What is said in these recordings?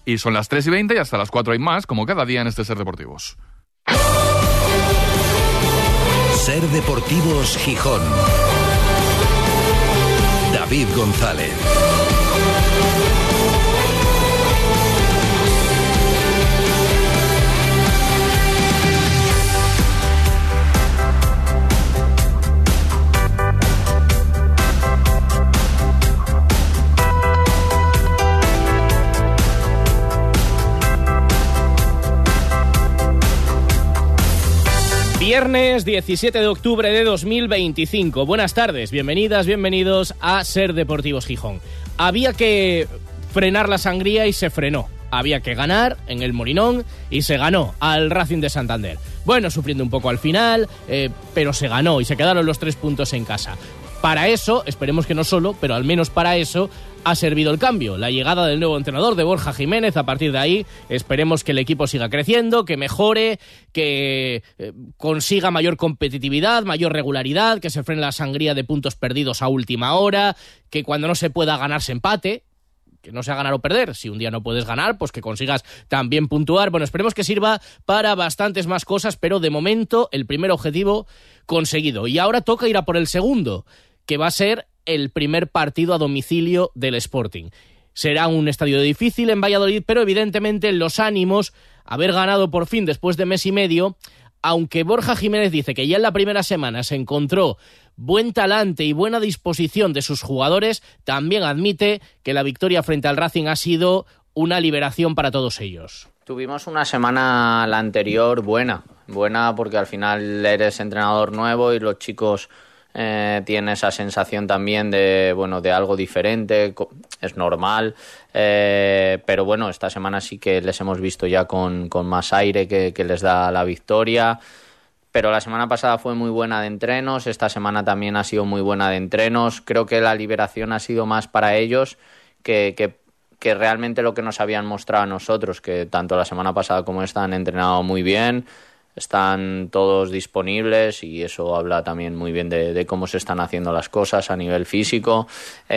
Y son las 3:20 y hasta las 4 hay más, como cada día en este Ser Deportivos. Ser Deportivos Gijón. David González. Viernes 17 de octubre de 2025. Buenas tardes, bienvenidas, bienvenidos a Ser Deportivos Gijón. Había que frenar la sangría y se frenó. Había que ganar en el Molinón y se ganó al Racing de Santander. Bueno, sufriendo un poco al final, pero se ganó y se quedaron los 3 puntos en casa. Para eso, esperemos que no solo, pero al menos para eso ha servido el cambio, la llegada del nuevo entrenador, de Borja Jiménez. A partir de ahí esperemos que el equipo siga creciendo, que mejore, que consiga mayor competitividad, mayor regularidad, que se frene la sangría de puntos perdidos a última hora, que cuando no se pueda ganar se empate, que no sea ganar o perder. Si un día no puedes ganar, pues que consigas también puntuar. Bueno, esperemos que sirva para bastantes más cosas, pero de momento el primer objetivo conseguido. Y ahora toca ir a por el segundo, que va a ser el primer partido a domicilio del Sporting. Será un estadio difícil en Valladolid, pero evidentemente los ánimos, haber ganado por fin después de mes y medio, aunque Borja Jiménez dice que ya en la primera semana se encontró buen talante y buena disposición de sus jugadores, también admite que la victoria frente al Racing ha sido una liberación para todos ellos. Tuvimos una semana la anterior buena porque al final eres entrenador nuevo y los chicos tiene esa sensación también de algo diferente, es normal, pero bueno, esta semana sí que les hemos visto ya con más aire que les da la victoria. Pero la semana pasada fue muy buena de entrenos, esta semana también ha sido muy buena de entrenos. Creo que la liberación ha sido más para ellos que realmente lo que nos habían mostrado a nosotros, que tanto la semana pasada como esta han entrenado muy bien. Están todos disponibles y eso habla también muy bien de cómo se están haciendo las cosas a nivel físico.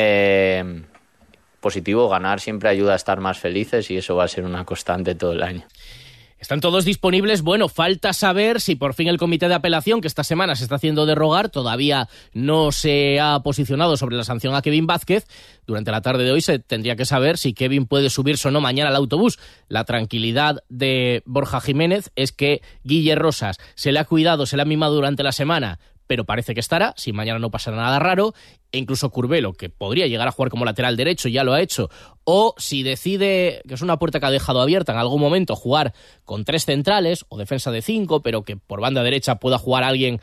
Positivo, ganar siempre ayuda a estar más felices y eso va a ser una constante todo el año. Están todos disponibles. Bueno, falta saber si por fin el comité de apelación, que esta semana se está haciendo de rogar, todavía no se ha posicionado sobre la sanción a Kevin Vázquez. Durante la tarde de hoy se tendría que saber si Kevin puede subirse o no mañana al autobús. La tranquilidad de Borja Jiménez es que Guille Rosas se le ha cuidado, se le ha mimado durante la semana, pero parece que estará, si mañana no pasará nada raro. E incluso Curbelo, que podría llegar a jugar como lateral derecho, ya lo ha hecho, o si decide, que es una puerta que ha dejado abierta en algún momento, jugar con 3 centrales o defensa de 5, pero que por banda derecha pueda jugar alguien,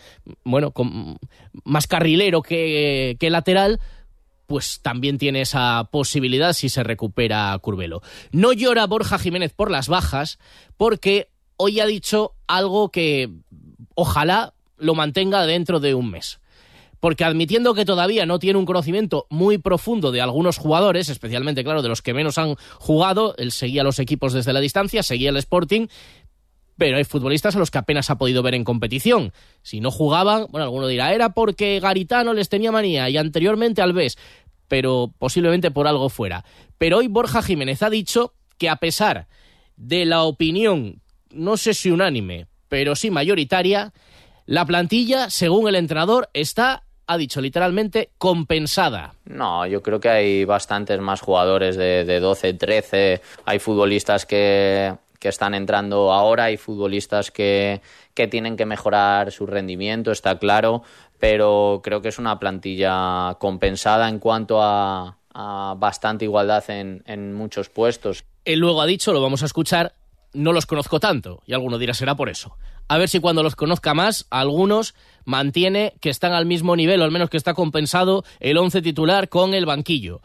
más carrilero que lateral, pues también tiene esa posibilidad si se recupera Curbelo. No llora Borja Jiménez por las bajas, porque hoy ha dicho algo que ojalá lo mantenga dentro de un mes. Porque admitiendo que todavía no tiene un conocimiento muy profundo de algunos jugadores, especialmente, claro, de los que menos han jugado, él seguía los equipos desde la distancia, seguía el Sporting, pero hay futbolistas a los que apenas ha podido ver en competición. Si no jugaban, alguno dirá, era porque Garitano les tenía manía y anteriormente Alves, pero posiblemente por algo fuera. Pero hoy Borja Jiménez ha dicho que a pesar de la opinión, no sé si unánime, pero sí mayoritaria, la plantilla, según el entrenador, está, ha dicho literalmente, compensada. No, yo creo que hay bastantes más jugadores de 12, 13. Hay futbolistas que están entrando ahora, hay futbolistas que tienen que mejorar su rendimiento, está claro, pero creo que es una plantilla compensada en cuanto a bastante igualdad en muchos puestos. Él luego ha dicho, lo vamos a escuchar, no los conozco tanto, y alguno dirá será por eso. A ver si cuando los conozca más, algunos mantiene que están al mismo nivel, o al menos que está compensado el 11 titular con el banquillo.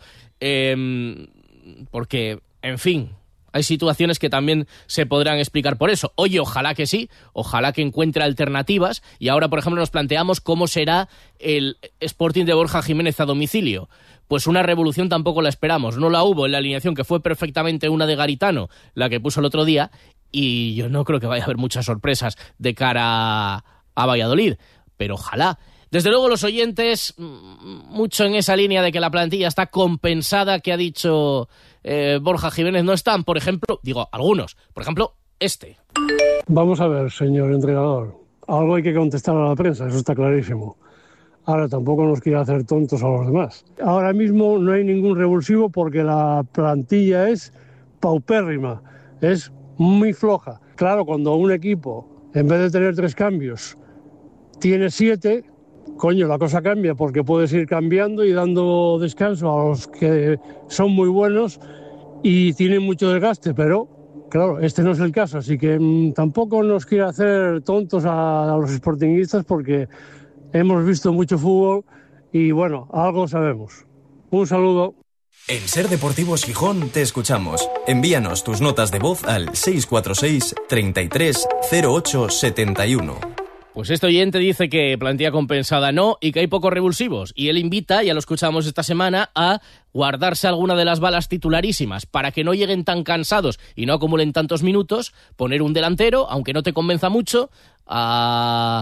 Porque, en fin, hay situaciones que también se podrán explicar por eso. Oye, ojalá que sí, ojalá que encuentre alternativas. Y ahora, por ejemplo, nos planteamos cómo será el Sporting de Borja Jiménez a domicilio. Pues una revolución tampoco la esperamos. No la hubo en la alineación, que fue perfectamente una de Garitano, la que puso el otro día, y yo no creo que vaya a haber muchas sorpresas de cara a Valladolid, pero ojalá. Desde luego los oyentes, mucho en esa línea de que la plantilla está compensada, que ha dicho Borja Jiménez no están, por ejemplo, digo, algunos, por ejemplo, este. Vamos a ver, señor entrenador, algo hay que contestar a la prensa, eso está clarísimo. Ahora tampoco nos quiere hacer tontos a los demás. Ahora mismo no hay ningún revulsivo porque la plantilla es paupérrima, es muy floja. Claro, cuando un equipo, en vez de tener 3 cambios, tiene 7, coño, la cosa cambia porque puedes ir cambiando y dando descanso a los que son muy buenos y tienen mucho desgaste, pero claro, este no es el caso, así que tampoco nos quiere hacer tontos a los sportinguistas porque hemos visto mucho fútbol y bueno, algo sabemos. Un saludo. En Ser Deportivos Gijón te escuchamos. Envíanos tus notas de voz al 646 33 08 71. Pues este oyente dice que plantilla compensada no y que hay pocos revulsivos. Y él invita, ya lo escuchamos esta semana, a guardarse alguna de las balas titularísimas para que no lleguen tan cansados y no acumulen tantos minutos, poner un delantero, aunque no te convenza mucho, a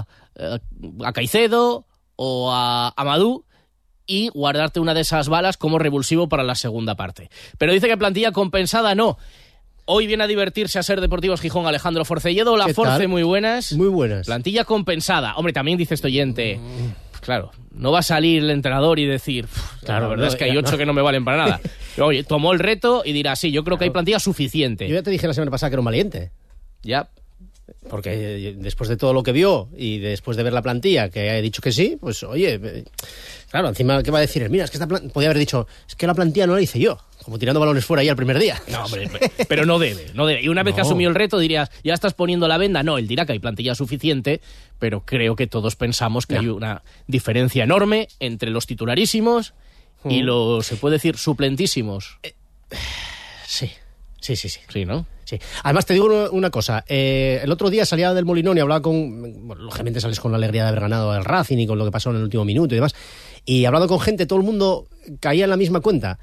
Caicedo o a Amadou, y guardarte una de esas balas como revulsivo para la segunda parte. Pero dice que plantilla compensada no. Hoy viene a divertirse a Ser Deportivos Gijón Alejandro Forcelledo. Hola, Force, muy buenas. Muy buenas. Plantilla compensada. Hombre, también dice este oyente, claro, no va a salir el entrenador y decir, claro, la verdad es que hay 8 que no me valen para nada. Oye, tomó el reto y dirá, sí, yo creo que hay plantilla suficiente. Yo ya te dije la semana pasada que era un valiente. Ya. Porque después de todo lo que vio y después de ver la plantilla, que he dicho que sí, pues oye, claro, encima, ¿qué va a decir? Mira, es que podía haber dicho, es que la plantilla no la hice yo, como tirando balones fuera ahí al primer día. No, hombre, pero no debe. Y una vez que asumió el reto dirías, ¿ya estás poniendo la venda? No, él dirá que hay plantilla suficiente, pero creo que todos pensamos que hay una diferencia enorme entre los titularísimos y los, se puede decir, suplentísimos. Sí. Sí, ¿no? Sí. Además, te digo una cosa. El otro día salía del Molinón y hablaba con... Bueno, lógicamente sales con la alegría de haber ganado al Racing y con lo que pasó en el último minuto y demás. Y hablando con gente, todo el mundo caía en la misma cuenta.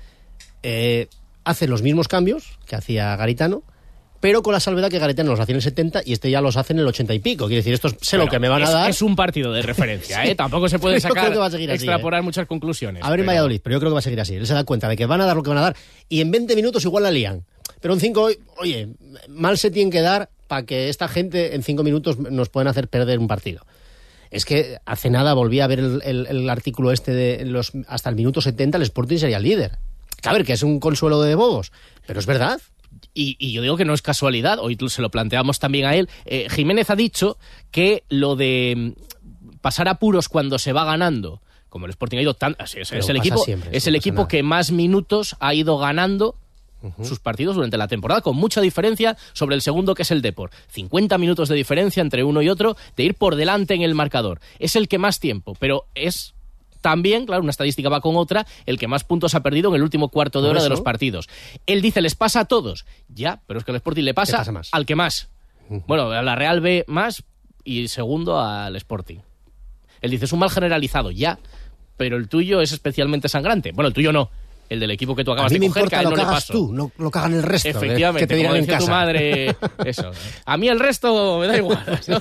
Hace los mismos cambios que hacía Garitano, pero con la salvedad que Garitano los hacía en el 70 y este ya los hace en el 80 y pico. Quiere decir, esto sé lo que me van a dar. Es un partido de referencia, ¿eh? Tampoco se puede sacar, extrapolar muchas conclusiones. A ver en Valladolid, pero yo creo que va a seguir así. Él se da cuenta de que van a dar lo que van a dar y en 20 minutos igual la lían. Pero en 5, oye, mal se tienen que dar para que esta gente en 5 minutos nos puedan hacer perder un partido. Es que hace nada volví a ver el artículo este de hasta el minuto 70 el Sporting sería el líder. A ver, que es un consuelo de bobos, pero es verdad. Y yo digo que no es casualidad, hoy se lo planteamos también a él. Jiménez ha dicho que lo de pasar apuros cuando se va ganando, como el Sporting ha ido tan... Es el equipo que más minutos ha ido ganando sus partidos durante la temporada, con mucha diferencia sobre el segundo, que es el Depor. 50 minutos de diferencia entre uno y otro, de ir por delante en el marcador. Es el que más tiempo, pero es también, claro, una estadística va con otra, el que más puntos ha perdido en el último cuarto de hora de los partidos. Él dice, les pasa a todos. Ya, pero es que al Sporting le pasa al que más. Bueno, a la Real B más y segundo al Sporting. Él dice, es un mal generalizado, ya, pero el tuyo es especialmente sangrante. Bueno, el tuyo no. El del equipo que tú acabas de coger, que a él no le pasó. A mí me importa lo que hagas tú, no lo que hagan el resto. Efectivamente, que te digan como en decía casa. Tu madre, eso. A mí el resto me da igual, ¿no?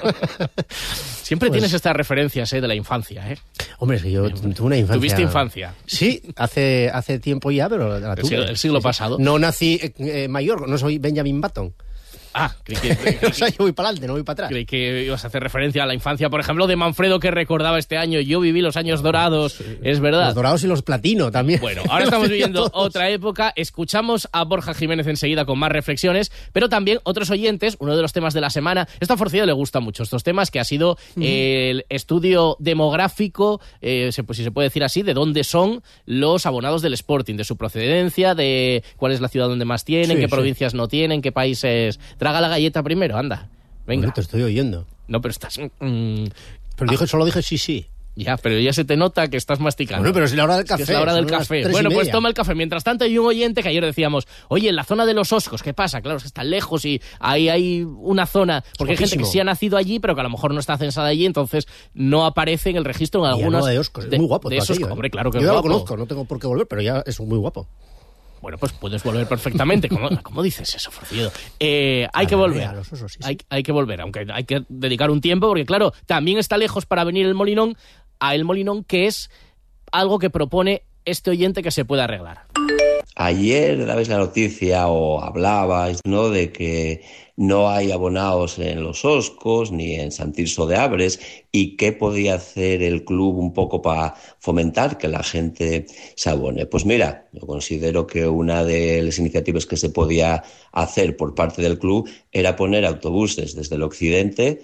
Siempre tienes estas referencias de la infancia, ¿eh? Hombre, es que yo tuve una infancia... ¿Tuviste infancia? Sí, hace tiempo ya, pero la tuve. El siglo pasado. No nací mayor, no soy Benjamin Button. Ah, creí o sea, yo voy para adelante, no voy para atrás. Creí que ibas a hacer referencia a la infancia, por ejemplo, de Manfredo, que recordaba este año. Yo viví los años dorados, sí. Es verdad. Los dorados y los platino también. Bueno, ahora estamos viviendo otra época. Escuchamos a Borja Jiménez enseguida con más reflexiones, pero también otros oyentes, uno de los temas de la semana. Esto a Forcelledo le gusta mucho, estos temas, que ha sido el estudio demográfico, si se puede decir así, de dónde son los abonados del Sporting, de su procedencia, de cuál es la ciudad donde más tienen, qué provincias no tienen, qué países... Traga la galleta primero, anda. Venga. Hombre, te estoy oyendo. No, pero estás... Pero solo dije sí. Ya, pero ya se te nota que estás masticando. Bueno, pero es la hora del café. Es la hora del café. Bueno, pues toma el café. Mientras tanto hay un oyente que ayer decíamos, oye, en la zona de los Oscos, ¿qué pasa? Claro, es que está lejos y ahí hay una zona... Porque hay gente que sí ha nacido allí, pero que a lo mejor no está censada allí, entonces no aparece en el registro en algunas... de Oscos, es muy guapo. De esos, hombre, claro que es guapo. Yo ya lo conozco, no tengo por qué volver, pero ya es muy guapo. Bueno, pues puedes volver perfectamente. ¿Cómo dices eso, Forcelledo? Hay que volver. A los Osos, sí. Hay que volver, aunque hay que dedicar un tiempo, porque claro, también está lejos para venir el Molinón, a el Molinón, que es algo que propone este oyente que se puede arreglar. Ayer dabais la noticia o hablabais, ¿no?, de que no hay abonados en Los Oscos ni en Sant Tirso de Abres, y qué podía hacer el club un poco para fomentar que la gente se abone. Pues mira, yo considero que una de las iniciativas que se podía hacer por parte del club era poner autobuses desde el occidente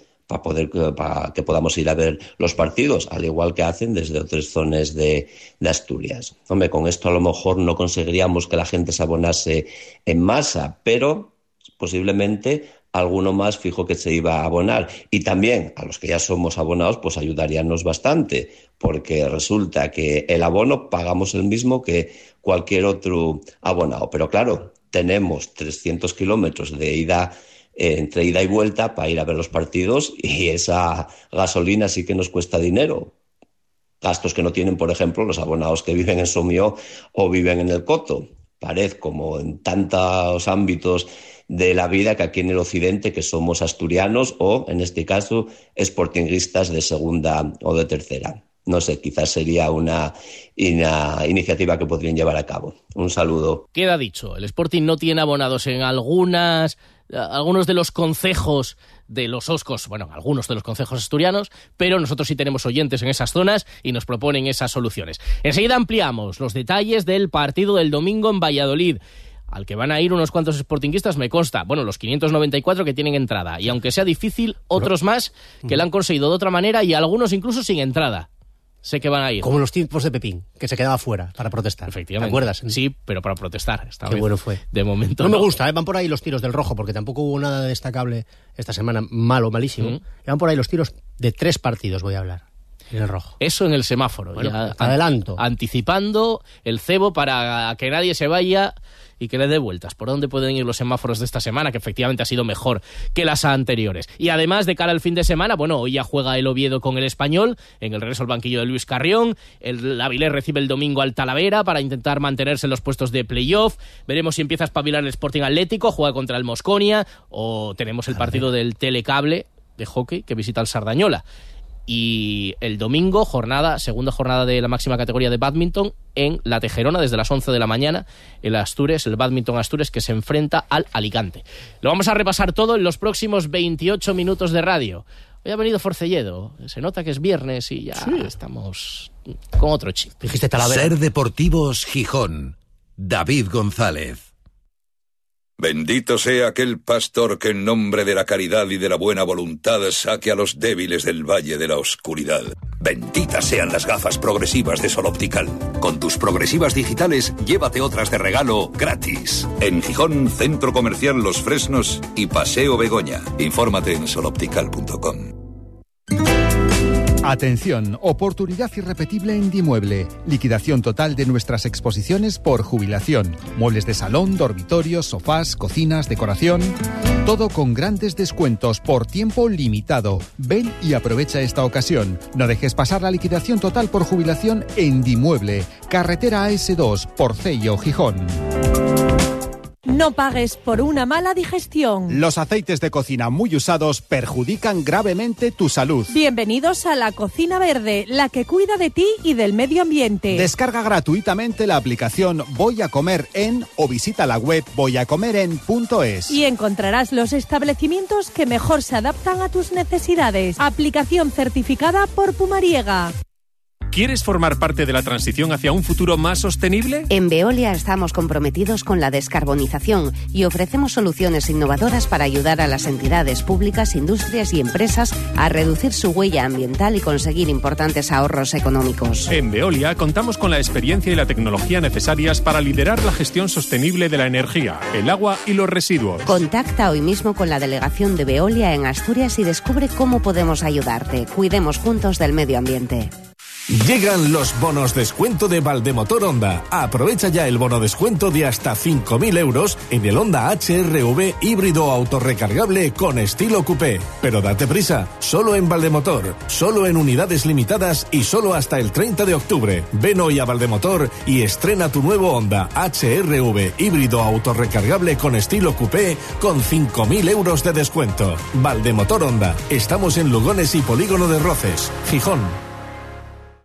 para que podamos ir a ver los partidos, al igual que hacen desde otras zonas de Asturias. Hombre, con esto a lo mejor no conseguiríamos que la gente se abonase en masa, pero posiblemente alguno más fijo que se iba a abonar. Y también a los que ya somos abonados, pues ayudaríamos bastante, porque resulta que el abono pagamos el mismo que cualquier otro abonado. Pero claro, tenemos 300 kilómetros de ida entre ida y vuelta para ir a ver los partidos, y esa gasolina sí que nos cuesta dinero. Gastos que no tienen, por ejemplo, los abonados que viven en Somió o viven en el Coto. Parece como en tantos ámbitos de la vida que aquí en el occidente, que somos asturianos o, en este caso, sportinguistas de segunda o de tercera. No sé, quizás sería una iniciativa que podrían llevar a cabo. Un saludo. Queda dicho, el Sporting no tiene abonados en algunos de los concejos de Los Oscos, bueno, algunos de los concejos asturianos, pero nosotros sí tenemos oyentes en esas zonas y nos proponen esas soluciones. Enseguida ampliamos los detalles del partido del domingo en Valladolid, al que van a ir unos cuantos sportinguistas, me consta. Bueno, los 594 que tienen entrada, y aunque sea difícil, otros más que la han conseguido de otra manera, y algunos incluso sin entrada. Sé que van a ir. Como los tiempos de Pepín, que se quedaba fuera para protestar. Efectivamente. ¿Te acuerdas? Sí, pero para protestar. Qué bueno fue. De momento no me gusta, van por ahí los tiros del rojo, porque tampoco hubo nada destacable esta semana, malísimo. Van por ahí los tiros de 3 partidos, voy a hablar, en el rojo. Eso en el semáforo. Bueno, ya adelanto. Anticipando el cebo para que nadie se vaya y que le dé vueltas. ¿Por dónde pueden ir los semáforos de esta semana? Que efectivamente ha sido mejor que las anteriores. Y además, de cara al fin de semana, bueno, hoy ya juega el Oviedo con el Español, en el regreso al banquillo de Luis Carrión. El Avilés recibe el domingo al Talavera para intentar mantenerse en los puestos de playoff. Veremos si empieza a espabilar el Sporting Atlético, juega contra el Mosconia, o tenemos el partido del Telecable de hockey que visita el Sardañola. Y el domingo, segunda jornada de la máxima categoría de bádminton en La Tejerona, desde las 11 de la mañana, el bádminton Astures, que se enfrenta al Alicante. Lo vamos a repasar todo en los próximos 28 minutos de radio. Hoy ha venido Forcelledo, se nota que es viernes y ya estamos con otro chip. Dijiste Talavera. Ser Deportivos Gijón, David González. Bendito sea aquel pastor que en nombre de la caridad y de la buena voluntad saque a los débiles del valle de la oscuridad. Benditas sean las gafas progresivas de Sol Optical. Con tus progresivas digitales, llévate otras de regalo gratis. En Gijón, Centro Comercial Los Fresnos y Paseo Begoña. Infórmate en soloptical.com. Atención, oportunidad irrepetible en Dimueble. Liquidación total de nuestras exposiciones por jubilación. Muebles de salón, dormitorios, sofás, cocinas, decoración. Todo con grandes descuentos por tiempo limitado. Ven y aprovecha esta ocasión. No dejes pasar la liquidación total por jubilación en Dimueble. Carretera AS2, Porcello, Gijón. No pagues por una mala digestión. Los aceites de cocina muy usados perjudican gravemente tu salud. Bienvenidos a La Cocina Verde, la que cuida de ti y del medio ambiente. Descarga gratuitamente la aplicación Voy a Comer En o visita la web voyacomeren.es. Y encontrarás los establecimientos que mejor se adaptan a tus necesidades. Aplicación certificada por Pumariega. ¿Quieres formar parte de la transición hacia un futuro más sostenible? En Veolia estamos comprometidos con la descarbonización y ofrecemos soluciones innovadoras para ayudar a las entidades públicas, industrias y empresas a reducir su huella ambiental y conseguir importantes ahorros económicos. En Veolia contamos con la experiencia y la tecnología necesarias para liderar la gestión sostenible de la energía, el agua y los residuos. Contacta hoy mismo con la delegación de Veolia en Asturias y descubre cómo podemos ayudarte. Cuidemos juntos del medio ambiente. Llegan los bonos descuento de Valdemotor Honda. Aprovecha ya el bono descuento de hasta 5.000 euros en el Honda HR-V híbrido autorrecargable con estilo coupé. Pero date prisa, solo en Valdemotor, solo en unidades limitadas y solo hasta el 30 de octubre. Ven hoy a Valdemotor y estrena tu nuevo Honda HR-V híbrido autorrecargable con estilo coupé con 5.000 euros de descuento. Valdemotor Honda. Estamos en Lugones y Polígono de Roces, Gijón.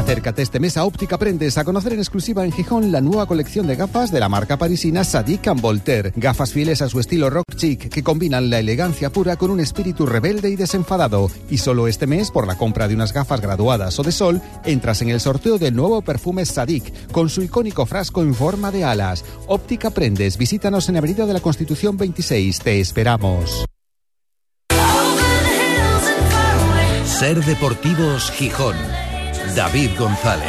Acércate este mes a Óptica Prendes a conocer en exclusiva en Gijón la nueva colección de gafas de la marca parisina Sadik & Voltaire. Gafas fieles a su estilo rock chic que combinan la elegancia pura con un espíritu rebelde y desenfadado. Y solo este mes, por la compra de unas gafas graduadas o de sol, entras en el sorteo del nuevo perfume Sadik con su icónico frasco en forma de alas. Óptica Prendes, visítanos en Avenida de la Constitución 26. Te esperamos. Ser Deportivos Gijón. David González.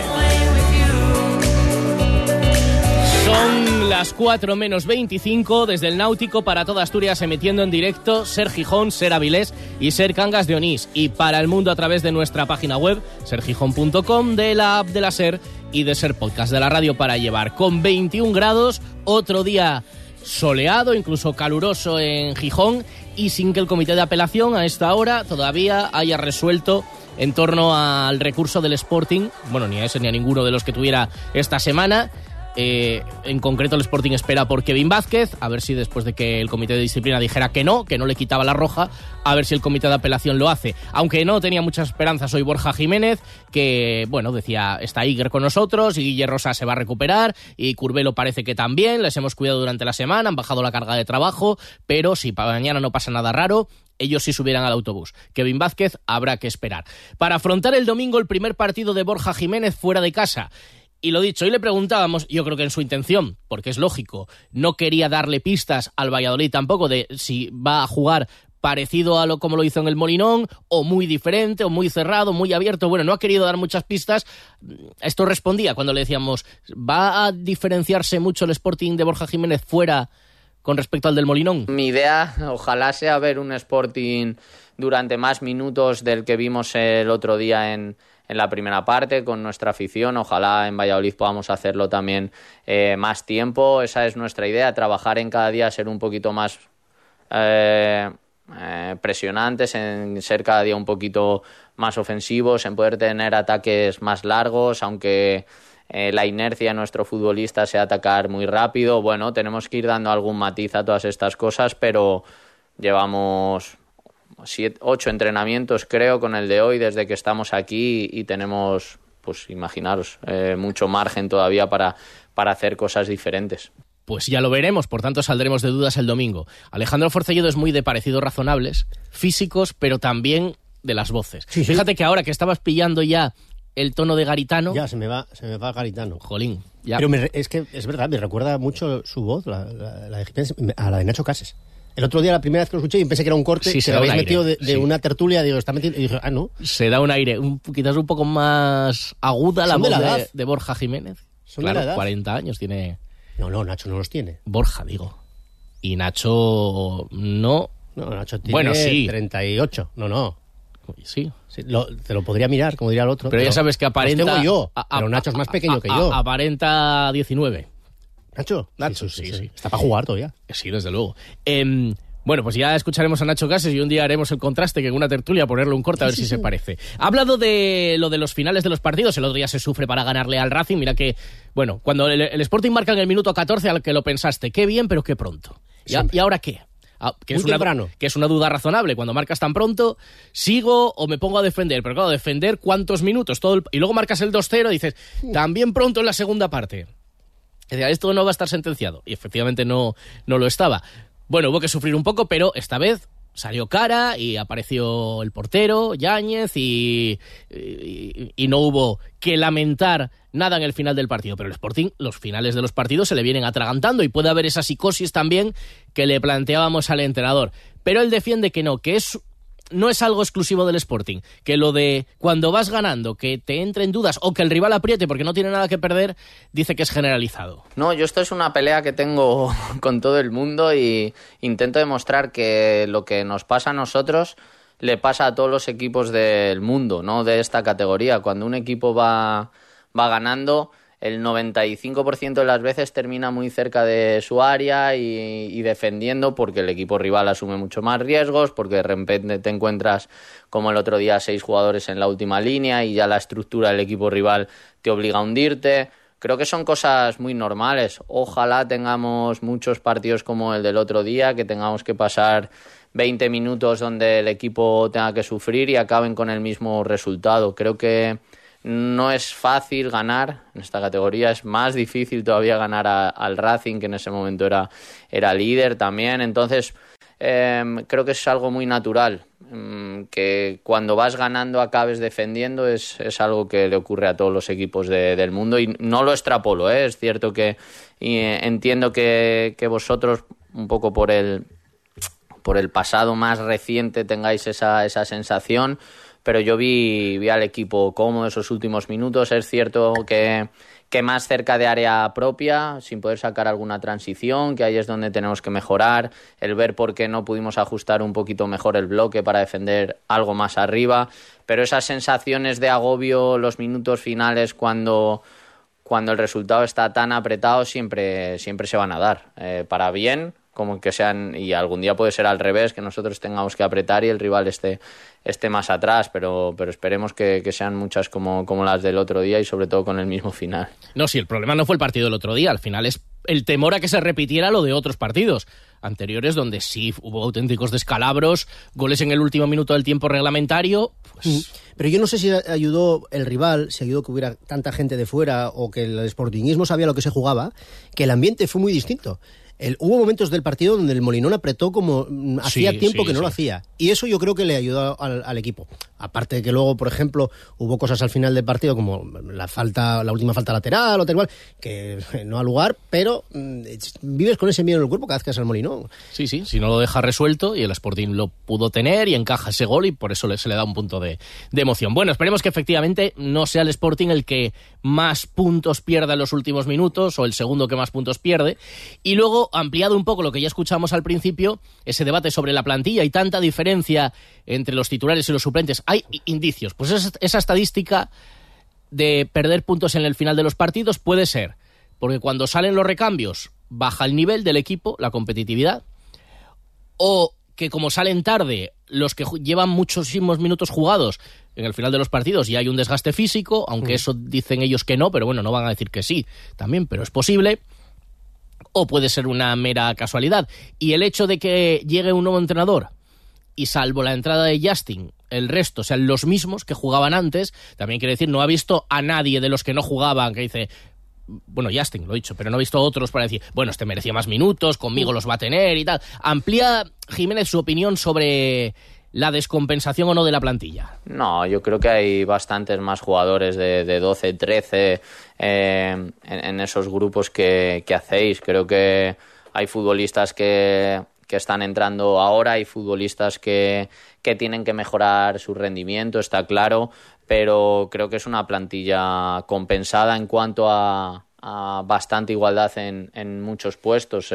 Son las 4 menos 25 desde el Náutico para toda Asturias, emitiendo en directo Ser Gijón, Ser Avilés y Ser Cangas de Onís, y para el mundo a través de nuestra página web sergijón.com, de la app de la Ser y de Ser Podcast de la radio para llevar. Con 21 grados, otro día soleado, incluso caluroso en Gijón, y sin que el comité de apelación a esta hora todavía haya resuelto en torno al recurso del Sporting, bueno, ni a ese ni a ninguno de los que tuviera esta semana. En concreto el Sporting espera por Kevin Vázquez, a ver si después de que el comité de disciplina dijera que no le quitaba la roja, a ver si el comité de apelación lo hace. Aunque no tenía muchas esperanzas hoy Borja Jiménez, que bueno, decía, está Iger con nosotros y Guille Rosa se va a recuperar y Curbelo parece que también, les hemos cuidado durante la semana, han bajado la carga de trabajo, pero si para mañana no pasa nada raro, ellos sí subirán al autobús. Kevin Vázquez habrá que esperar. Para afrontar el domingo el primer partido de Borja Jiménez fuera de casa. Y lo dicho, hoy le preguntábamos, yo creo que en su intención, porque es lógico, no quería darle pistas al Valladolid tampoco de si va a jugar parecido a como lo hizo en el Molinón, o muy diferente, o muy cerrado, muy abierto. Bueno, no ha querido dar muchas pistas. Esto respondía cuando le decíamos, ¿va a diferenciarse mucho el Sporting de Borja Jiménez fuera con respecto al del Molinón? Mi idea, ojalá sea ver un Sporting durante más minutos del que vimos el otro día en la primera parte con nuestra afición. Ojalá en Valladolid podamos hacerlo también más tiempo. Esa es nuestra idea, trabajar en cada día, ser un poquito más presionantes, en ser cada día un poquito más ofensivos, en poder tener ataques más largos, aunque la inercia de nuestro futbolista sea atacar muy rápido. Bueno, tenemos que ir dando algún matiz a todas estas cosas, pero llevamos 8 entrenamientos creo con el de hoy desde que estamos aquí y tenemos, pues imaginaros, mucho margen todavía para hacer cosas diferentes. Pues ya lo veremos, por tanto saldremos de dudas el domingo. Alejandro Forcelledo es muy de parecidos razonables, físicos, pero también de las voces. Sí. Fíjate que ahora que estabas pillando ya el tono de Garitano... Ya, se me va Garitano. Jolín, ya. Pero es que es verdad, me recuerda mucho su voz, la de Jiménez, a la de Nacho Cases. El otro día, la primera vez que lo escuché, y pensé que era un corte, sí, que lo habéis metido de una tertulia, digo, está metiendo, y dije, no. Se da un aire, quizás un poco más aguda la voz de Borja Jiménez. Son claro, de la edad. 40 años tiene... No, Nacho no los tiene. Borja, digo. Y Nacho no... No, Nacho tiene bueno, sí. 38, no. Sí. Te lo podría mirar, como diría el otro. Pero ya sabes que aparenta... Los tengo yo, pero Nacho es más pequeño que yo. Aparenta 19. ¿Nacho? Sí. Está para jugar todavía. Sí, desde luego. Bueno, pues ya escucharemos a Nacho Cases y un día haremos el contraste, que en una tertulia ponerle un corte a ver si se parece. Ha hablado de lo de los finales de los partidos. El otro día se sufre para ganarle al Racing. Mira que, bueno, cuando el Sporting marca en el minuto 14, al que lo pensaste, qué bien, pero qué pronto. ¿Y ahora qué? Que es una duda razonable. Cuando marcas tan pronto, ¿sigo o me pongo a defender? Pero claro, defender ¿cuántos minutos? Y luego marcas el 2-0 y dices, también pronto en la segunda parte. Esto no va a estar sentenciado. Y efectivamente no lo estaba. Bueno, hubo que sufrir un poco, pero esta vez salió cara y apareció el portero, Yáñez, y no hubo que lamentar nada en el final del partido. Pero el Sporting, los finales de los partidos se le vienen atragantando y puede haber esa psicosis también que le planteábamos al entrenador. Pero él defiende que no es algo exclusivo del Sporting, que lo de cuando vas ganando, que te entre en dudas o que el rival apriete porque no tiene nada que perder, dice que es generalizado. No, yo esto es una pelea que tengo con todo el mundo y intento demostrar que lo que nos pasa a nosotros le pasa a todos los equipos del mundo, no de esta categoría. Cuando un equipo va ganando, el 95% de las veces termina muy cerca de su área y defendiendo, porque el equipo rival asume mucho más riesgos, porque de repente te encuentras como el otro día 6 jugadores en la última línea y ya la estructura del equipo rival te obliga a hundirte. Creo que son cosas muy normales. Ojalá tengamos muchos partidos como el del otro día, que tengamos que pasar 20 minutos donde el equipo tenga que sufrir y acaben con el mismo resultado. Creo que no es fácil ganar en esta categoría, es más difícil todavía ganar al Racing, que en ese momento era líder también. Entonces creo que es algo muy natural, que cuando vas ganando acabes defendiendo, es algo que le ocurre a todos los equipos del mundo, y no lo extrapolo, es cierto que entiendo que vosotros, un poco por el pasado más reciente, tengáis esa sensación, pero yo vi al equipo cómodo esos últimos minutos. Es cierto que más cerca de área propia, sin poder sacar alguna transición, que ahí es donde tenemos que mejorar, el ver por qué no pudimos ajustar un poquito mejor el bloque para defender algo más arriba, pero esas sensaciones de agobio, los minutos finales, cuando el resultado está tan apretado, siempre se van a dar, para bien, como que sean, y algún día puede ser al revés, que nosotros tengamos que apretar y el rival esté más atrás, pero esperemos que sean muchas como las del otro día, y sobre todo con el mismo final. No, si el problema no fue el partido del otro día, al final es el temor a que se repitiera lo de otros partidos anteriores, donde sí hubo auténticos descalabros, goles en el último minuto del tiempo reglamentario. Pues... Pero yo no sé si ayudó el rival, si ayudó que hubiera tanta gente de fuera, o que el sportingismo sabía lo que se jugaba, que el ambiente fue muy distinto. Hubo momentos del partido donde el Molinón apretó como hacía tiempo que no lo hacía, y eso yo creo que le ayudó al equipo. Aparte de que luego, por ejemplo, hubo cosas al final del partido como la última falta lateral o tal cual, que no ha lugar, pero vives con ese miedo en el cuerpo cada vez que es al Molinón. Sí, si no lo deja resuelto, y el Sporting lo pudo tener y encaja ese gol, y por eso se le da un punto de emoción. Bueno, esperemos que efectivamente no sea el Sporting el que más puntos pierda en los últimos minutos, o el segundo que más puntos pierde. Y luego, ampliado un poco lo que ya escuchamos al principio, ese debate sobre la plantilla y tanta diferencia entre los titulares y los suplentes, hay indicios. Pues esa estadística de perder puntos en el final de los partidos puede ser porque cuando salen los recambios baja el nivel del equipo, la competitividad, o que como salen tarde los que llevan muchísimos minutos jugados en el final de los partidos y hay un desgaste físico, aunque eso dicen ellos que no, pero bueno, no van a decir que sí también, pero es posible. O puede ser una mera casualidad. Y el hecho de que llegue un nuevo entrenador y, salvo la entrada de Justin, el resto sean los mismos que jugaban antes, también quiere decir, no ha visto a nadie de los que no jugaban que dice, bueno, Justin, lo he dicho, pero no he visto a otros para decir, bueno, este merecía más minutos, conmigo los va a tener y tal. Amplía Jiménez su opinión sobre la descompensación o no de la plantilla. No, yo creo que hay bastantes más jugadores de 12, 13 en esos grupos que hacéis. Creo que hay futbolistas que están entrando ahora, hay futbolistas que tienen que mejorar su rendimiento, está claro, pero creo que es una plantilla compensada en cuanto a bastante igualdad en muchos puestos.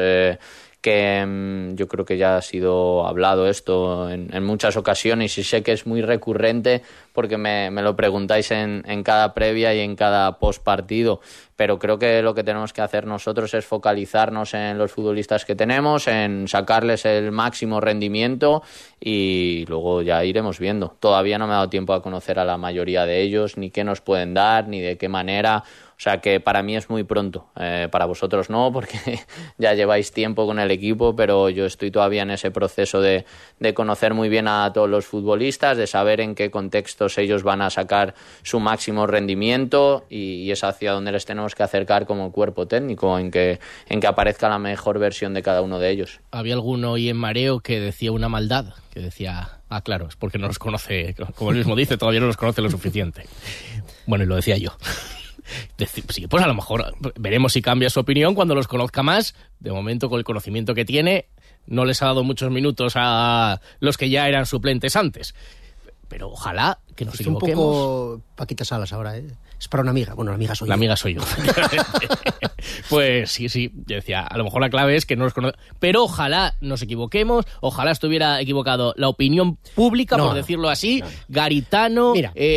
Que yo creo que ya ha sido hablado esto en muchas ocasiones, y sé que es muy recurrente porque me lo preguntáis en cada previa y en cada post partido, pero creo que lo que tenemos que hacer nosotros es focalizarnos en los futbolistas que tenemos, en sacarles el máximo rendimiento, y luego ya iremos viendo. Todavía no me ha dado tiempo a conocer a la mayoría de ellos, ni qué nos pueden dar, ni de qué manera. O sea que para mí es muy pronto, para vosotros no, porque ya lleváis tiempo con el equipo, pero yo estoy todavía en ese proceso de conocer muy bien a todos los futbolistas, de saber en qué contextos ellos van a sacar su máximo rendimiento, y es hacia donde les tenemos que acercar como cuerpo técnico, en que aparezca la mejor versión de cada uno de ellos. Había alguno hoy en Mareo que decía una maldad, que decía, claro, es porque no los conoce, como él mismo dice, todavía no los conoce lo suficiente. Bueno, y lo decía yo. Sí, pues a lo mejor veremos si cambia su opinión cuando los conozca más. De momento, con el conocimiento que tiene, no les ha dado muchos minutos a los que ya eran suplentes antes. Pero ojalá que nos equivoquemos. Un poco Paquita Salas ahora, ¿eh? Es para una amiga. Bueno, la amiga soy yo. La amiga soy yo. Pues sí, yo decía, a lo mejor la clave es que no los conozco. Pero ojalá nos equivoquemos, ojalá estuviera equivocado la opinión pública, por decirlo así, Garitano,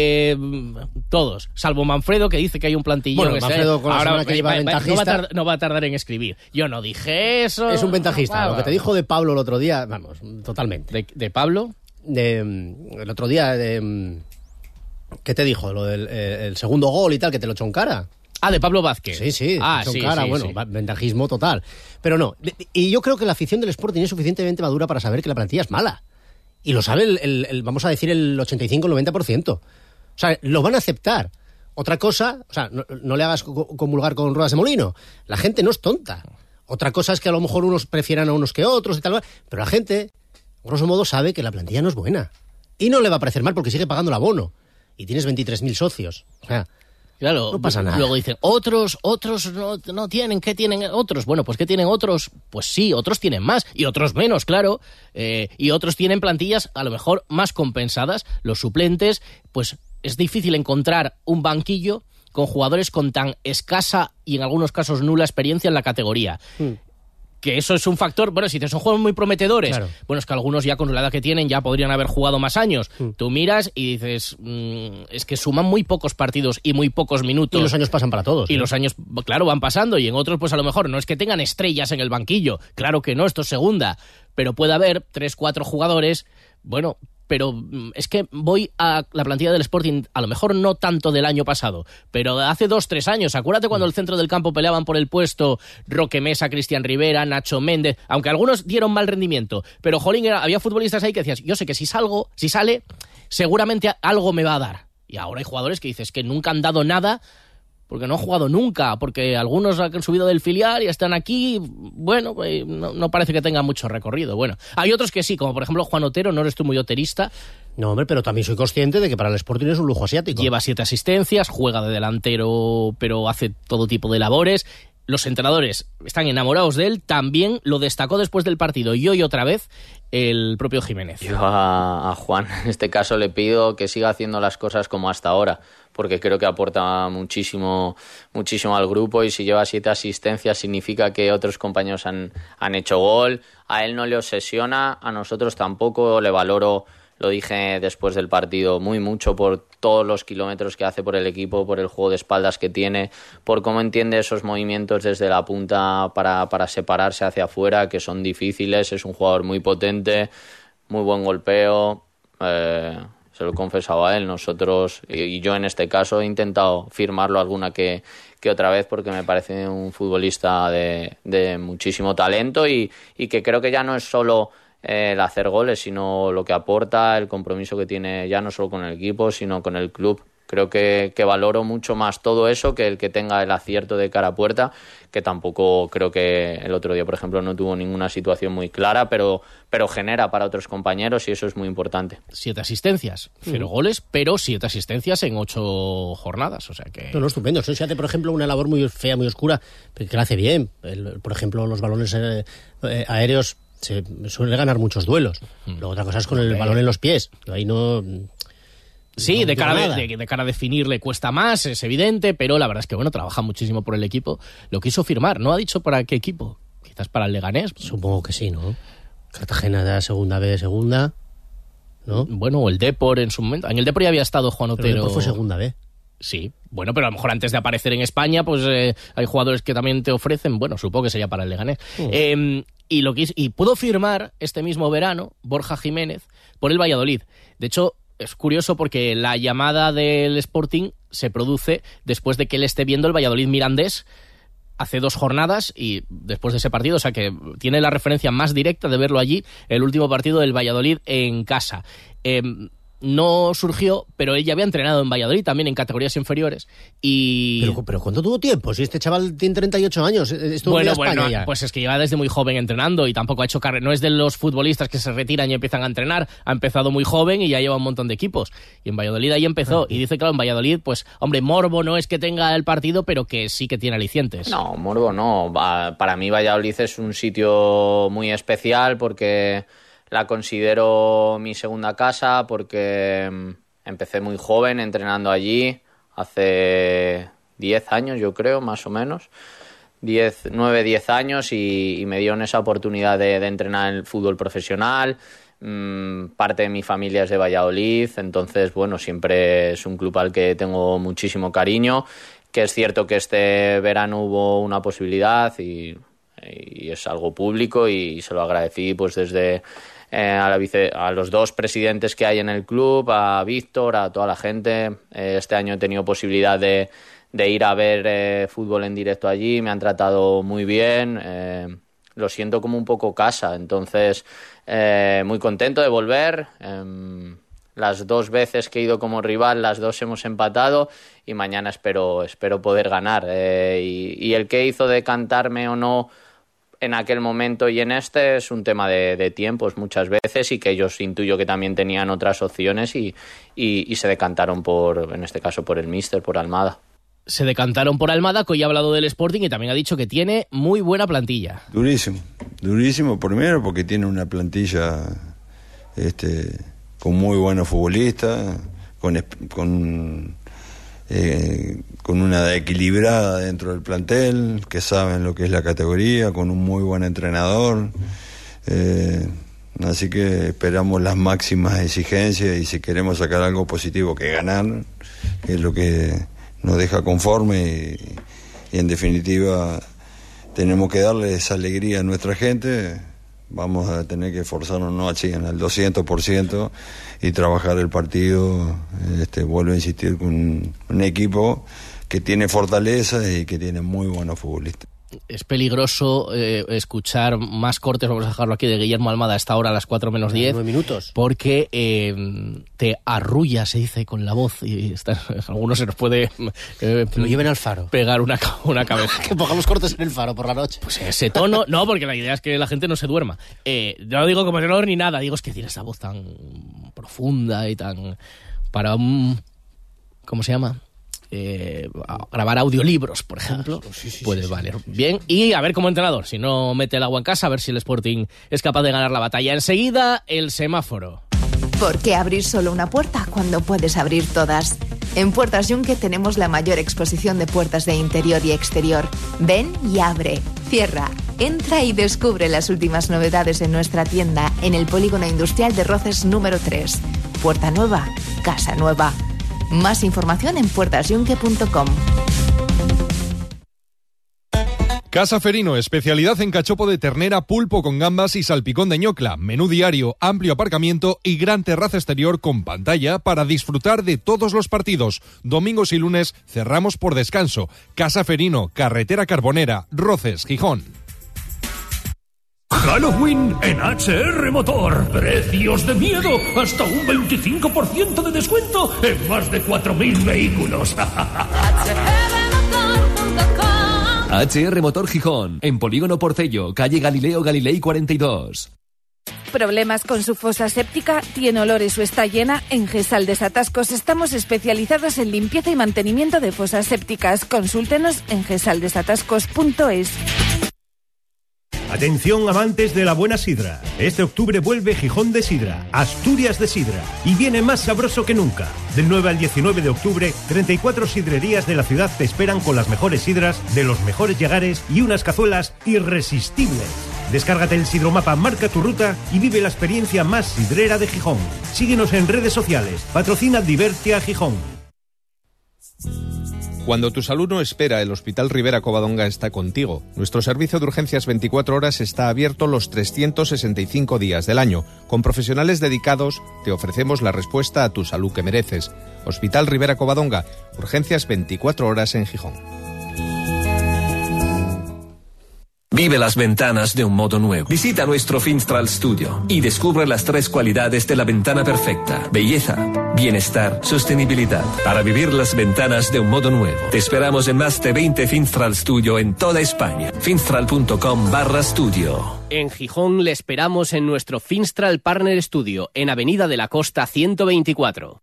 todos, salvo Manfredo, que dice que hay un plantillón. Bueno, Manfredo con la semana que lleva ventajista. No va a tardar en escribir. Yo no dije eso. Es un ventajista. Lo que te dijo de Pablo el otro día, vamos, totalmente. ¿De Pablo? El otro día, ¿qué te dijo? Lo del el segundo gol y tal, que te lo echó en cara. De Pablo Vázquez. Sí, sí, ventajismo total. Pero no, y yo creo que la afición del Sporting es suficientemente madura para saber que la plantilla es mala. Y lo sabe vamos a decir, el 85-90%. O sea, lo van a aceptar. Otra cosa, o sea, no le hagas comulgar con ruedas de molino. La gente no es tonta. Otra cosa es que a lo mejor unos prefieran a unos que otros y tal, pero la gente, grosso modo, sabe que la plantilla no es buena. Y no le va a parecer mal porque sigue pagando el abono. Y tienes 23.000 socios. O sea, claro, no pasa nada. Luego dicen, otros no tienen, ¿qué tienen otros? Bueno, pues ¿qué tienen otros? Pues sí, otros tienen más y otros menos, claro. Y otros tienen plantillas a lo mejor más compensadas. Los suplentes, pues es difícil encontrar un banquillo con jugadores con tan escasa y en algunos casos nula experiencia en la categoría. Que eso es un factor, bueno, si son juegos muy prometedores, claro. Bueno, es que algunos ya con la edad que tienen ya podrían haber jugado más años. Tú miras y dices, es que suman muy pocos partidos y muy pocos minutos. Y los años pasan para todos. Y los años, claro, van pasando, y en otros pues a lo mejor no es que tengan estrellas en el banquillo, claro que no, esto es segunda, pero puede haber 3, 4 jugadores, bueno, pero es que voy a la plantilla del Sporting, a lo mejor no tanto del año pasado, pero hace 2, 3 años. Acuérdate cuando el centro del campo peleaban por el puesto Roque Mesa, Cristian Rivera, Nacho Méndez, aunque algunos dieron mal rendimiento, pero jolín, había futbolistas ahí que decías, yo sé que si sale, seguramente algo me va a dar. Y ahora hay jugadores que dices que nunca han dado nada, porque no han jugado nunca, porque algunos han subido del filial y están aquí, bueno, no parece que tengan mucho recorrido. Bueno, hay otros que sí, como por ejemplo Juan Otero, no eres tú muy oterista. No, hombre, pero también soy consciente de que para el Sporting es un lujo asiático. Lleva 7 asistencias, juega de delantero, pero hace todo tipo de labores. Los entrenadores están enamorados de él, también lo destacó después del partido y hoy otra vez el propio Jiménez. Yo a Juan en este caso le pido que siga haciendo las cosas como hasta ahora, porque creo que aporta muchísimo al grupo, y si lleva 7 asistencias significa que otros compañeros han hecho gol. A él no le obsesiona, a nosotros tampoco. Le valoro, lo dije después del partido, muy mucho por todos los kilómetros que hace por el equipo, por el juego de espaldas que tiene, por cómo entiende esos movimientos desde la punta para separarse hacia afuera, que son difíciles. Es un jugador muy potente, muy buen golpeo. Se lo he confesado a él. Nosotros, y yo en este caso, he intentado firmarlo alguna que otra vez, porque me parece un futbolista de muchísimo talento, y que creo que ya no es solo el hacer goles, sino lo que aporta, el compromiso que tiene ya no solo con el equipo, sino con el club. Creo que valoro mucho más todo eso que el que tenga el acierto de cara a puerta, que tampoco creo que el otro día, por ejemplo, no tuvo ninguna situación muy clara, pero genera para otros compañeros, y eso es muy importante. 7 asistencias, 0 goles, pero 7 asistencias en 8 jornadas, o sea que... No, estupendo. Eso hace, por ejemplo, una labor muy fea, muy oscura, pero que la hace bien. Por ejemplo, los balones aéreos se suele ganar muchos duelos. Luego otra cosa es con el balón en los pies. Ahí no... Sí, no de cara a definir le cuesta más, es evidente, pero la verdad es que bueno, trabaja muchísimo por el equipo. Lo quiso firmar, no ha dicho para qué equipo. Quizás para el Leganés. Supongo que sí, ¿no? Cartagena de segunda B, segunda, ¿no? Bueno, o el Depor en su momento. En el Depor ya había estado Juan Otero. Pero el Depor fue segunda B. Sí, bueno, pero a lo mejor antes de aparecer en España, pues hay jugadores que también te ofrecen, bueno, supongo que sería para el Leganés. Y pudo firmar este mismo verano Borja Jiménez por el Valladolid. De hecho, es curioso porque la llamada del Sporting se produce después de que él esté viendo el Valladolid Mirandés hace 2 jornadas, y después de ese partido, o sea que tiene la referencia más directa de verlo allí, el último partido del Valladolid en casa. No surgió, pero él ya había entrenado en Valladolid también en categorías inferiores. Pero ¿cuánto tuvo tiempo? Si este chaval tiene 38 años, bueno, pues es que lleva desde muy joven entrenando y tampoco ha hecho carrera. No es de los futbolistas que se retiran y empiezan a entrenar. Ha empezado muy joven y ya lleva un montón de equipos. Y en Valladolid ahí empezó. Y dice, claro, en Valladolid, pues, hombre, morbo no es que tenga el partido, pero que sí que tiene alicientes. No, morbo no. Para mí Valladolid es un sitio muy especial porque la considero mi segunda casa, porque empecé muy joven entrenando allí, hace 10 años yo creo, más o menos, 9-10 años, y me dieron esa oportunidad de entrenar en el fútbol profesional. Parte de mi familia es de Valladolid, entonces bueno, siempre es un club al que tengo muchísimo cariño, que es cierto que este verano hubo una posibilidad y es algo público, y se lo agradecí pues desde a los 2 presidentes que hay en el club, a Víctor, a toda la gente. Este año he tenido posibilidad de ir a ver fútbol en directo allí, me han tratado muy bien, lo siento como un poco casa, entonces muy contento de volver. las 2 veces que he ido como rival, las 2 hemos empatado y mañana espero poder ganar. Y el que hizo decantarme o no en aquel momento y en este es un tema de tiempos muchas veces, y que ellos intuyo que también tenían otras opciones y se decantaron en este caso por el míster, por Almada. Se decantaron por Almada, que hoy ha hablado del Sporting y también ha dicho que tiene muy buena plantilla. Durísimo primero porque tiene una plantilla con muy buenos futbolistas, con una equilibrada dentro del plantel, que saben lo que es la categoría, con un muy buen entrenador, así que esperamos las máximas exigencias, y si queremos sacar algo positivo que ganar, que es lo que nos deja conforme, y en definitiva tenemos que darle esa alegría a nuestra gente. Vamos a tener que esforzarnos al 200% y trabajar el partido. Vuelvo a insistir, con un equipo que tiene fortaleza y que tiene muy buenos futbolistas. Es peligroso escuchar más cortes, vamos a dejarlo aquí, de Guillermo Almada a esta hora, a las 4 menos 10. 9 minutos. Porque te arrulla, se dice, con la voz. Y algunos se nos puede... que lo lleven al Faro. Pegar una cabeza. Que pongamos cortes en el Faro por la noche. Pues ese tono... No, porque la idea es que la gente no se duerma. No digo como tenor ni nada, digo, es que tiene esa voz tan profunda y tan... Para un... ¿Cómo se llama? Grabar audiolibros, por ejemplo, puede valer bien. Y a ver, como entrenador, si no mete el agua en casa, a ver si el Sporting es capaz de ganar la batalla. Enseguida, el semáforo. ¿Por qué abrir solo una puerta cuando puedes abrir todas? En Puertas Yunque tenemos la mayor exposición de puertas de interior y exterior. Ven y abre, cierra, entra y descubre las últimas novedades en nuestra tienda en el Polígono Industrial de Roces número 3. Puerta nueva, casa nueva. Más información en puertasyunque.com. Casa Ferino, especialidad en cachopo de ternera, pulpo con gambas y salpicón de ñocla, menú diario, amplio aparcamiento y gran terraza exterior con pantalla para disfrutar de todos los partidos. Domingos y lunes cerramos por descanso. Casa Ferino, carretera Carbonera, Roces, Gijón. Halloween en HR Motor. Precios de miedo. Hasta un 25% de descuento en más de 4.000 vehículos. HR Motor Gijón. En Polígono Porcello, calle Galileo Galilei 42. ¿Problemas con su fosa séptica? ¿Tiene olores o está llena? En Gesal Desatascos estamos especializados en limpieza y mantenimiento de fosas sépticas. Consúltenos en gesaldesatascos.es. Atención, amantes de la buena sidra. Este octubre vuelve Gijón de Sidra, Asturias de Sidra, y viene más sabroso que nunca. Del 9 al 19 de octubre, 34 sidrerías de la ciudad te esperan con las mejores sidras, de los mejores llagares y unas cazuelas irresistibles. Descárgate el Sidromapa, marca tu ruta y vive la experiencia más sidrera de Gijón. Síguenos en redes sociales. Patrocina Divertia Gijón. Cuando tu salud no espera, el Hospital Rivera Covadonga está contigo. Nuestro servicio de urgencias 24 horas está abierto los 365 días del año. Con profesionales dedicados, te ofrecemos la respuesta a tu salud que mereces. Hospital Rivera Covadonga, urgencias 24 horas en Gijón. Vive las ventanas de un modo nuevo. Visita nuestro Finstral Studio y descubre las 3 cualidades de la ventana perfecta: belleza, bienestar, sostenibilidad. Para vivir las ventanas de un modo nuevo. Te esperamos en más de 20 Finstral Studio en toda España. finstral.com/studio. En Gijón le esperamos en nuestro Finstral Partner Studio, en Avenida de la Costa 124.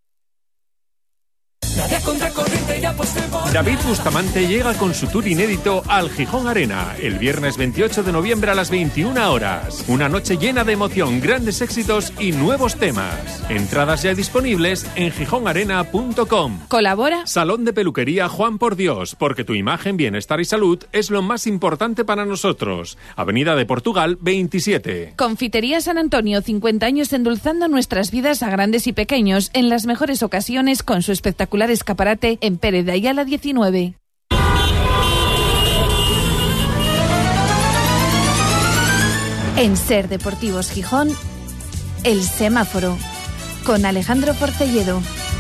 David Bustamante llega con su tour inédito al Gijón Arena el viernes 28 de noviembre a las 21 horas. Una noche llena de emoción, grandes éxitos y nuevos temas. Entradas ya disponibles en gijonarena.com. Colabora Salón de Peluquería Juan por Dios, porque tu imagen, bienestar y salud es lo más importante para nosotros. Avenida de Portugal 27. Confitería San Antonio, 50 años endulzando nuestras vidas a grandes y pequeños en las mejores ocasiones, con su espectacular escaparate en Pérez de Ayala 19. En Ser Deportivos Gijón, el semáforo, con Alejandro Porcelledo.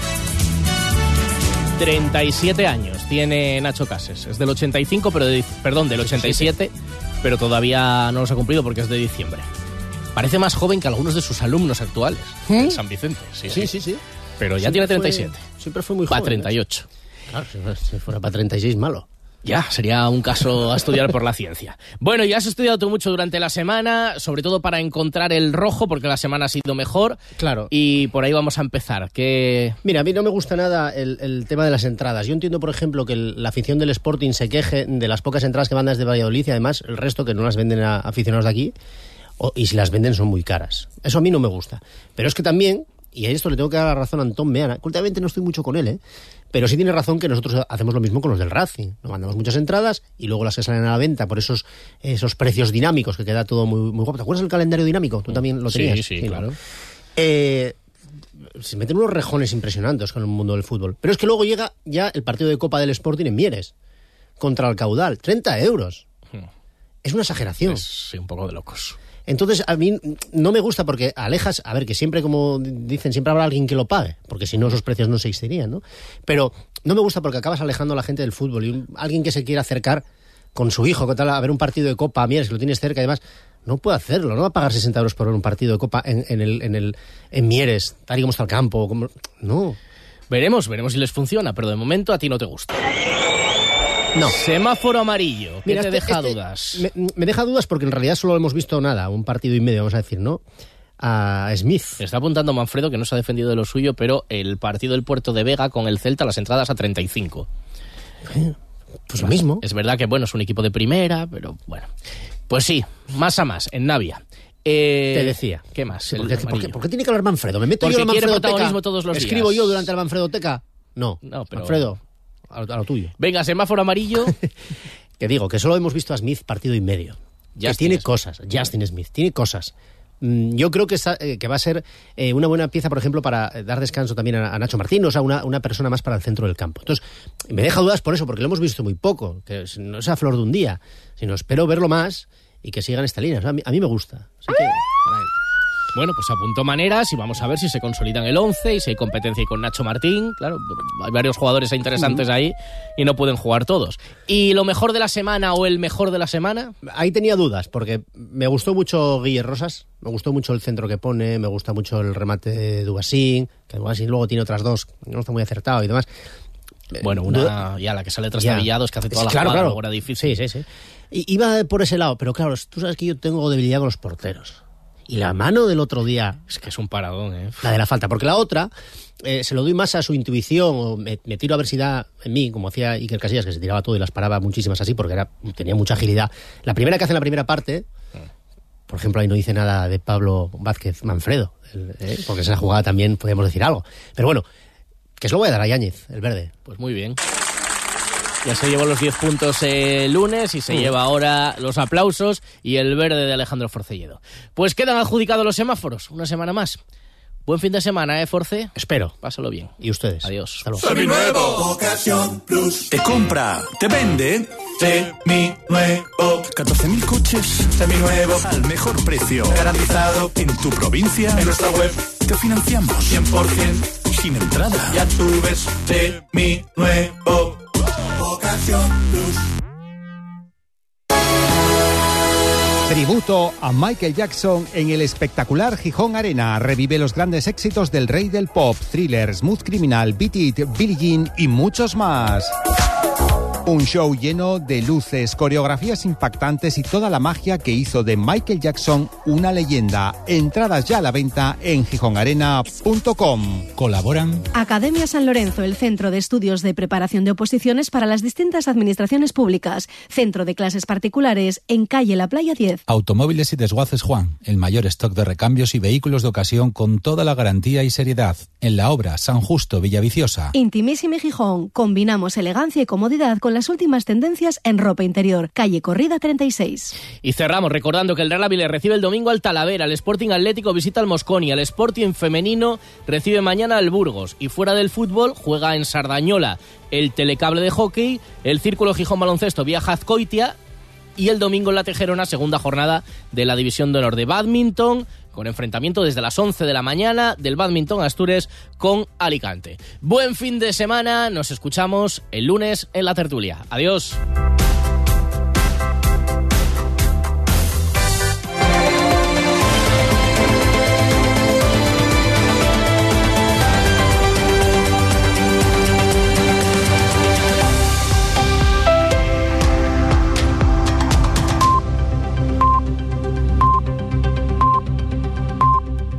37 años tiene Nacho Cases. Es del 85, del 87, pero todavía no los ha cumplido porque es de diciembre. Parece más joven que algunos de sus alumnos actuales en San Vicente. Sí. Pero ya tiene 37. Siempre fue muy joven. Va 38. Claro, si fuera para 36, malo. Ya, sería un caso a estudiar por la ciencia. Bueno, ya has estudiado tú mucho durante la semana, sobre todo para encontrar el rojo, porque la semana ha sido mejor. Claro. Y por ahí vamos a empezar. Mira, a mí no me gusta nada el tema de las entradas. Yo entiendo, por ejemplo, que la afición del Sporting se queje de las pocas entradas que van desde Valladolid y además el resto que no las venden a aficionados de aquí, y si las venden son muy caras. Eso a mí no me gusta. Pero es que también, y a esto le tengo que dar la razón a Antón Meana, que últimamente no estoy mucho con él, pero sí tiene razón que nosotros hacemos lo mismo con los del Racing. Nos mandamos muchas entradas y luego las que salen a la venta por esos precios dinámicos, que queda todo muy, muy guapo. ¿Te acuerdas del calendario dinámico? Tú también lo tenías. Sí, claro. Se meten unos rejones impresionantes con el mundo del fútbol. Pero es que luego llega ya el partido de Copa del Sporting en Mieres, contra el Caudal. 30 euros. Es una exageración. Sí, un poco de locos. Entonces, a mí no me gusta porque alejas, a ver, que siempre, como dicen, siempre habrá alguien que lo pague, porque si no esos precios no se existirían, ¿no? Pero no me gusta porque acabas alejando a la gente del fútbol y alguien que se quiera acercar con su hijo, a ver un partido de Copa, Mieres, que lo tienes cerca y demás, no puede hacerlo, no va a pagar 60 euros por ver un partido de Copa en Mieres, tal y como está el campo, no. Veremos si les funciona, pero de momento a ti no te gusta. No. Semáforo amarillo. ¿Qué te deja dudas? Me deja dudas porque en realidad solo hemos visto nada, un partido y medio, vamos a decir, ¿no? A Smith. Está apuntando Manfredo, que no se ha defendido de lo suyo, pero el partido del Puerto de Vega con el Celta, las entradas a 35. Pues lo mismo. Es verdad que, bueno, es un equipo de primera, pero bueno. Pues sí, más a más, en Navia. Te decía. ¿Qué más? ¿Por qué tiene que hablar Manfredo? ¿Me meto porque yo en la quiere Manfredoteca? protagonismo todos los días. ¿Escribo yo durante la Manfredoteca? No, pero... Manfredo, a lo tuyo. Venga, semáforo amarillo. Que digo, que solo hemos visto a Smith partido y medio. Que tiene cosas. Justin Smith, tiene cosas. Yo creo que va a ser una buena pieza, por ejemplo, para dar descanso también a Nacho Martín, o sea, una persona más para el centro del campo. Entonces, me deja dudas por eso, porque lo hemos visto muy poco, que no es a flor de un día, sino espero verlo más y que sigan esta línea. O sea, a mí me gusta. Así que, para él. Bueno, pues apuntó maneras y vamos a ver si se consolidan el 11 y si hay competencia con Nacho Martín. Claro, hay varios jugadores interesantes ahí y no pueden jugar todos. ¿Y lo mejor de la semana o el mejor de la semana? Ahí tenía dudas, porque me gustó mucho Guille Rosas, me gustó mucho el centro que pone, me gusta mucho el remate de Dubasín, que Dubasín luego tiene otras dos, no está muy acertado y demás. Bueno, una ya la que sale trastabillado es que hace toda la jugada, claro. Era difícil. Sí. Y iba por ese lado, pero claro, tú sabes que yo tengo debilidad con los porteros. Y la mano del otro día... Es que es un paradón, La de la falta. Porque la otra, se lo doy más a su intuición, o me tiro a ver si da en mí, como hacía Iker Casillas, que se tiraba todo y las paraba muchísimas así, porque tenía mucha agilidad. La primera que hace en la primera parte, por ejemplo, ahí no dice nada de Pablo Vázquez Manfredo, porque esa jugada también podríamos decir algo. Pero bueno, que se lo voy a dar a Yáñez, el verde. Pues muy bien. Ya se llevó los 10 puntos el lunes y se lleva ahora los aplausos y el verde de Alejandro Forcelledo. Pues quedan adjudicados los semáforos, una semana más. Buen fin de semana, Force. Espero. Pásalo bien. Y ustedes. Adiós. Hasta luego. Seminuevo. Ocasión Plus. Te compra, te vende. Seminuevo. 14.000 coches. Seminuevo. Al mejor precio. Garantizado. En tu provincia. En nuestra web. Te financiamos. 100%. Sin entrada. Ya tú ves. Seminuevo. Ocasión Plus. Tributo a Michael Jackson en el espectacular Gijón Arena. Revive los grandes éxitos del rey del pop, Thriller, Smooth Criminal, Beat It, Billie Jean y muchos más. Un show lleno de luces, coreografías impactantes y toda la magia que hizo de Michael Jackson una leyenda. Entradas ya a la venta en gijonarena.com. Colaboran Academia San Lorenzo, el centro de estudios de preparación de oposiciones para las distintas administraciones públicas. Centro de clases particulares en calle La Playa 10. Automóviles y Desguaces Juan, el mayor stock de recambios y vehículos de ocasión con toda la garantía y seriedad. En la obra San Justo, Villaviciosa. Intimísime Gijón, combinamos elegancia y comodidad con las últimas tendencias en ropa interior. Calle Corrida 36. Y cerramos recordando que el Real Avilés recibe el domingo al Talavera, el Sporting Atlético visita al Mosconi, el Sporting femenino recibe mañana al Burgos y fuera del fútbol juega en Sardañola el Telecable de hockey, el Círculo Gijón Baloncesto viaja a Azcoitia y el domingo en La Tejerona, segunda jornada de la División de Honor de Bádminton, con enfrentamiento desde las 11 de la mañana del Bádminton Astures con Alicante. Buen fin de semana, nos escuchamos el lunes en La Tertulia. Adiós.